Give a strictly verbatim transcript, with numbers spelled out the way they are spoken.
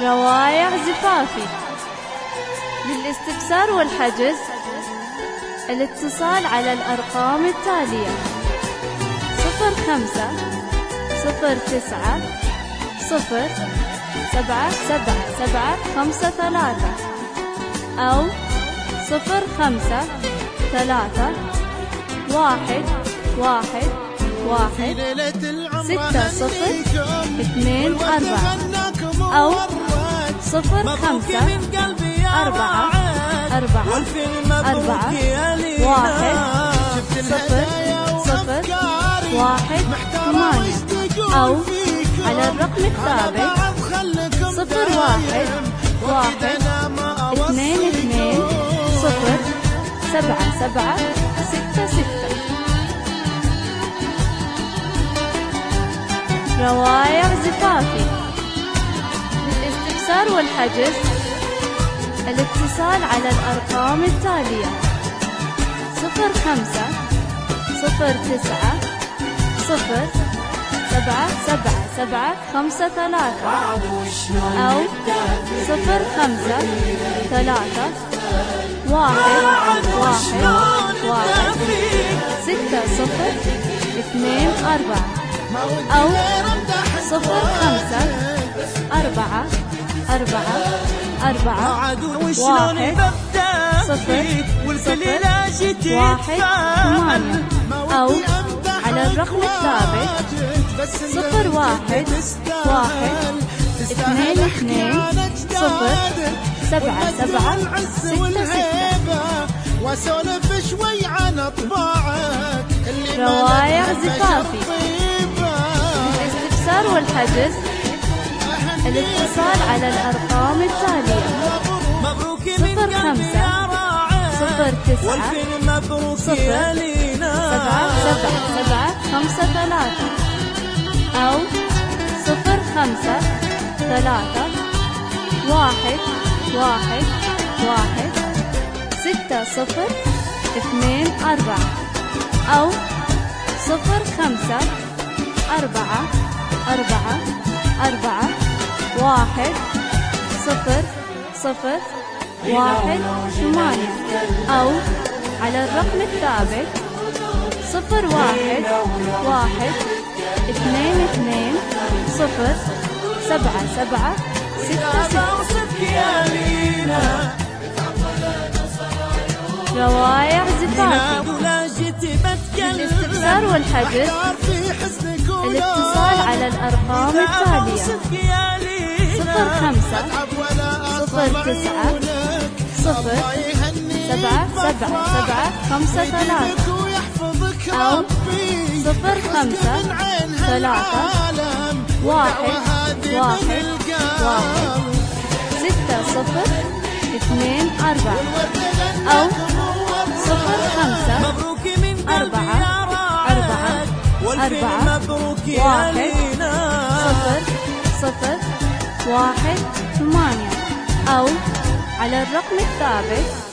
روايع زفافي. للاستفسار والحجز الاتصال على الأرقام التالية: صفر خمسة صفر تسعة صفر سبعة سبعة سبعة خمسة ثلاثة أو صفر خمسة ثلاثة واحد واحد واحد ستة صفر اثنين أربعة أو صفر خمسة أربعة أربعة أربعة واحد صفر صفر واحد ثمانية أو على الرقم التابع صفر واحد واحد اثنين اثنين صفر سبعة سبعة ستة ستة. روايع زفافي. للاستفسار والحجز الاتصال على الأرقام التالية: صفر خمسة صفر تسعة صفر سبعة سبعة سبعة خمسة ثلاثة أو صفر خمسة ثلاثة واحد واحد واحد ستة صفر اثنين أربعة أو صفر خمسة أربعة أربعة أربعة واحد صفر صفر واحد ثمانية أو على الرقم الثابت صفر واحد واحد اثنين اثنين صفر سبعة سبعة ستة ستة. وسولف شوي عن اطباعك. روايع زفافي. الاستفسار والحجز الاتصال على الأرقام التالية: صفر خمسة صفر تسعة صفر سبعة سبعة سبعة خمسة ثلاثة أو صفر خمسة ثلاثة واحد واحد واحد ستة صفر اثنين أربعة أو صفر خمسة أربعة أربعة أربعة واحد صفر صفر واحد ثمانية أو على الرقم الثابت صفر واحد واحد اثنين اثنين صفر سبعة سبعة ستة ستة. روايع زفافي. للاستفسار والحجز الاتصال على الأرقام التالية: صفر خمسة صفر تسعة صفر سبعة سبعة سبعة خمسة ثلاثة أو صفر خمسة ثلاثة واحد واحد واحد ستة صفر اثنين أربعة أو صفر خمسة أربعة أربعة أربعة واحد صفر صفر واحد ثمانية أو على الرقم الثابت